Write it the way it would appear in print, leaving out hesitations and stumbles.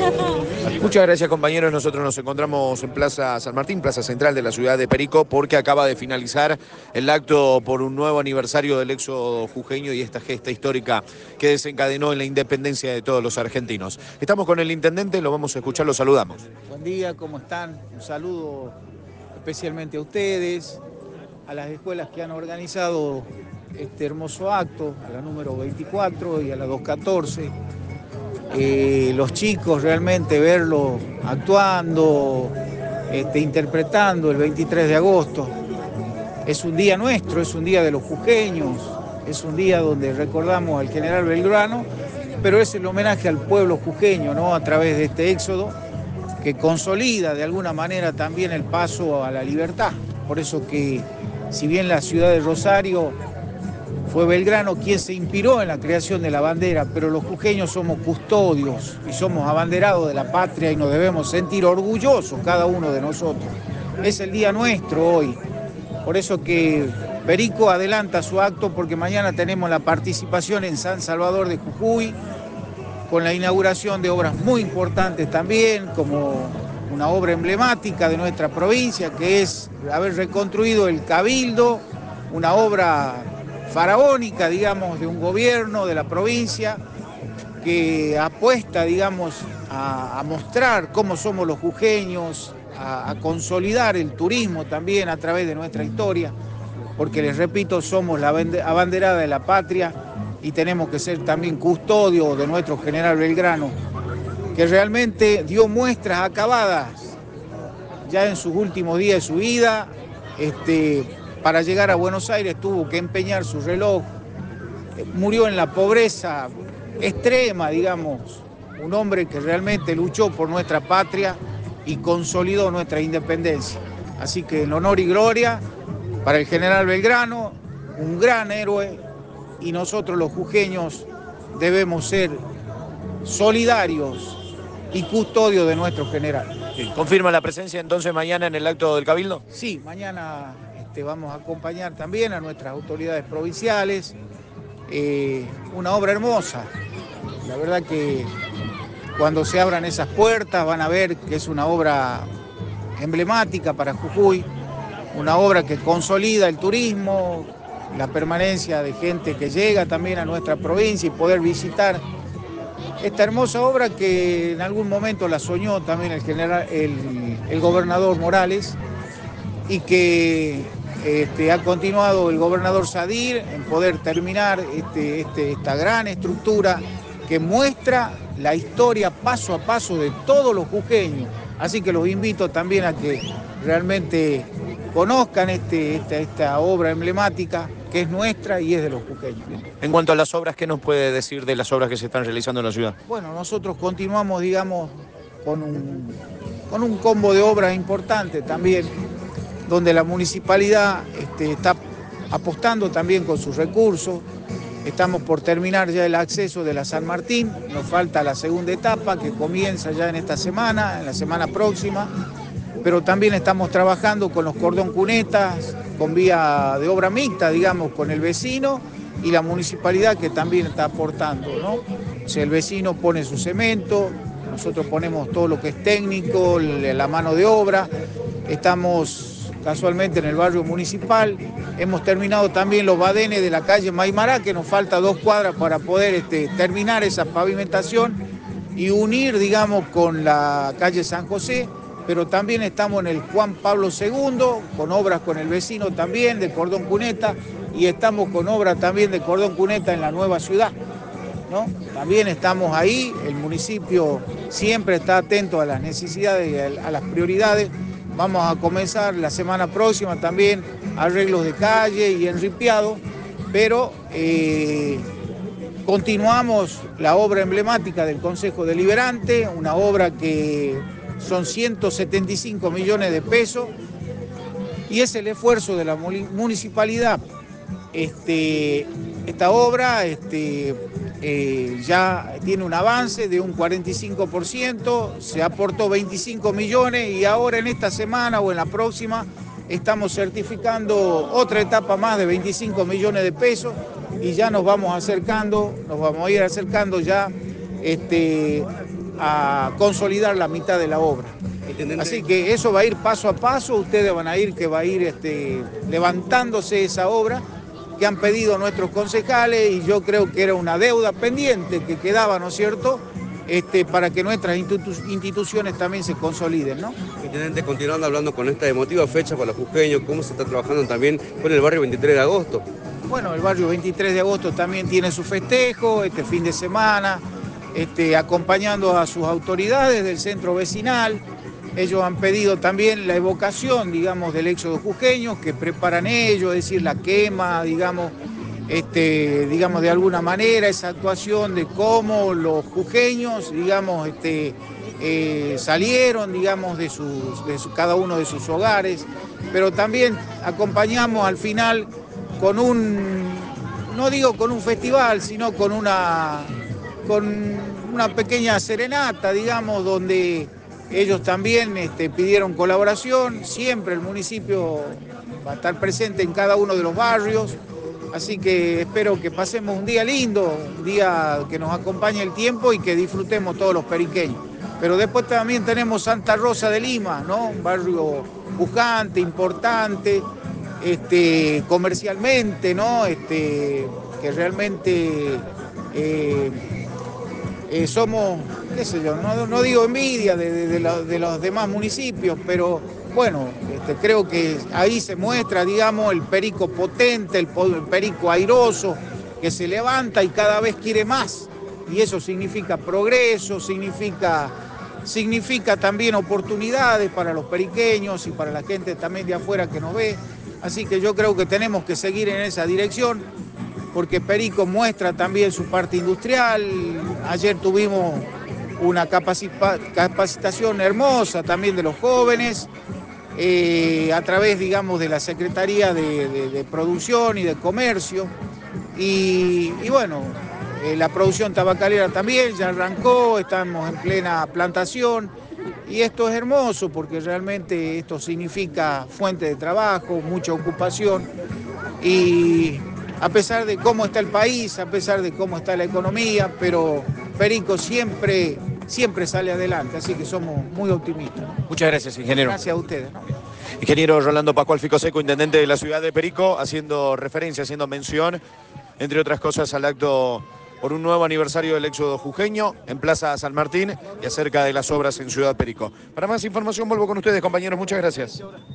Muchas gracias, compañeros. Nosotros nos encontramos en Plaza San Martín, plaza central de la ciudad de Perico, porque acaba de finalizar el acto por un nuevo aniversario del éxodo jujeño y esta gesta histórica que desencadenó en la independencia de todos los argentinos. Estamos con el intendente, lo vamos a escuchar, lo saludamos. Buen día, ¿cómo están? Un saludo especialmente a ustedes, a las escuelas que han organizado este hermoso acto, a la número 24 y a la 214. Los chicos realmente verlos actuando, interpretando el 23 de agosto. Es un día nuestro, es un día de los jujeños, es un día donde recordamos al general Belgrano, pero es el homenaje al pueblo jujeño, ¿no? A través de este éxodo que consolida de alguna manera también el paso a la libertad. Por eso que, si bien la ciudad de Rosario fue Belgrano quien se inspiró en la creación de la bandera, pero los jujeños somos custodios y somos abanderados de la patria y nos debemos sentir orgullosos cada uno de nosotros. Es el día nuestro hoy. Por eso que Perico adelanta su acto, porque mañana tenemos la participación en San Salvador de Jujuy, con la inauguración de obras muy importantes también, como una obra emblemática de nuestra provincia, que es haber reconstruido el Cabildo, una obra faraónica, digamos, de un gobierno de la provincia, que apuesta, digamos, a mostrar cómo somos los jujeños, a consolidar el turismo también a través de nuestra historia, porque les repito, somos la abanderada de la patria y tenemos que ser también custodios de nuestro general Belgrano, que realmente dio muestras acabadas ya en sus últimos días de su vida. Para llegar a Buenos Aires tuvo que empeñar su reloj, murió en la pobreza extrema, digamos, un hombre que realmente luchó por nuestra patria y consolidó nuestra independencia. Así que en honor y gloria para el general Belgrano, un gran héroe, y nosotros los jujeños debemos ser solidarios y custodios de nuestro general. ¿Confirma la presencia entonces mañana en el acto del Cabildo? Sí, mañana vamos a acompañar también a nuestras autoridades provinciales. Una obra hermosa. La verdad que cuando se abran esas puertas van a ver que es una obra emblemática para Jujuy, una obra que consolida el turismo, la permanencia de gente que llega también a nuestra provincia y poder visitar esta hermosa obra que en algún momento la soñó también el gobernador Morales, y que ha continuado el gobernador Sadir en poder terminar esta gran estructura que muestra la historia paso a paso de todos los jujeños. Así que los invito también a que realmente conozcan esta obra emblemática que es nuestra y es de los jujeños. En cuanto a las obras, ¿qué nos puede decir de las obras que se están realizando en la ciudad? Bueno, nosotros continuamos, digamos, con un combo de obras importantes también, donde la municipalidad está apostando también con sus recursos. Estamos por terminar ya el acceso de la San Martín, nos falta la segunda etapa que comienza ya en esta semana, en la semana próxima, pero también estamos trabajando con los cordón cunetas, con vía de obra mixta, digamos, con el vecino y la municipalidad, que también está aportando, ¿no? O sea, el vecino pone su cemento, nosotros ponemos todo lo que es técnico, la mano de obra. Estamos casualmente en el barrio municipal, hemos terminado también los badenes de la calle Maimará, que nos falta 2 cuadras para poder terminar esa pavimentación y unir, digamos, con la calle San José, pero también estamos en el Juan Pablo II, con obras con el vecino también de cordón cuneta, y estamos con obras también de cordón cuneta en la nueva ciudad, ¿no? También estamos ahí, el municipio siempre está atento a las necesidades y a las prioridades. Vamos a comenzar la semana próxima también arreglos de calle y enripiado, pero continuamos la obra emblemática del Consejo Deliberante, una obra que son 175 millones de pesos y es el esfuerzo de la municipalidad. Esta obra ya tiene un avance de un 45%, se aportó 25 millones y ahora en esta semana o en la próxima estamos certificando otra etapa más de 25 millones de pesos y ya nos vamos a ir acercando ya a consolidar la mitad de la obra. Así que eso va a ir paso a paso, ustedes van a ir, que va a ir levantándose esa obra que han pedido nuestros concejales, y yo creo que era una deuda pendiente que quedaba, ¿no es cierto?, para que nuestras instituciones también se consoliden, ¿no? Intendente, continuando hablando con esta emotiva fecha para los jujeños, ¿cómo se está trabajando también con el barrio 23 de agosto? Bueno, el barrio 23 de agosto también tiene su festejo, este fin de semana, acompañando a sus autoridades del centro vecinal. Ellos han pedido también la evocación, digamos, del éxodo jujeño, que preparan ellos, es decir, la quema, digamos, de alguna manera, esa actuación de cómo los jujeños, digamos, salieron, digamos, de cada uno de sus hogares, pero también acompañamos al final con no digo con un festival, sino con una pequeña serenata, digamos, donde ellos también pidieron colaboración. Siempre el municipio va a estar presente en cada uno de los barrios, así que espero que pasemos un día lindo, un día que nos acompañe el tiempo y que disfrutemos todos los periqueños. Pero después también tenemos Santa Rosa de Lima, ¿no? Un barrio pujante, importante, comercialmente, ¿no? Que realmente somos, qué sé yo, no digo envidia de los demás municipios, pero bueno, creo que ahí se muestra, digamos, el perico potente, el perico airoso, que se levanta y cada vez quiere más. Y eso significa progreso, significa también oportunidades para los periqueños y para la gente también de afuera que nos ve. Así que yo creo que tenemos que seguir en esa dirección, porque Perico muestra también su parte industrial. Ayer tuvimos una capacitación hermosa también de los jóvenes, a través, digamos, de la Secretaría de Producción y de Comercio. Y bueno, la producción tabacalera también ya arrancó, estamos en plena plantación. Y esto es hermoso porque realmente esto significa fuente de trabajo, mucha ocupación. Y a pesar de cómo está el país, a pesar de cómo está la economía, pero Perico siempre sale adelante, así que somos muy optimistas. Muchas gracias, ingeniero. Gracias a ustedes, ¿no? Ingeniero Rolando Pascual Ficoseco, intendente de la ciudad de Perico, haciendo referencia, haciendo mención, entre otras cosas, al acto por un nuevo aniversario del éxodo jujeño en Plaza San Martín y acerca de las obras en Ciudad Perico. Para más información vuelvo con ustedes, compañeros. Muchas gracias.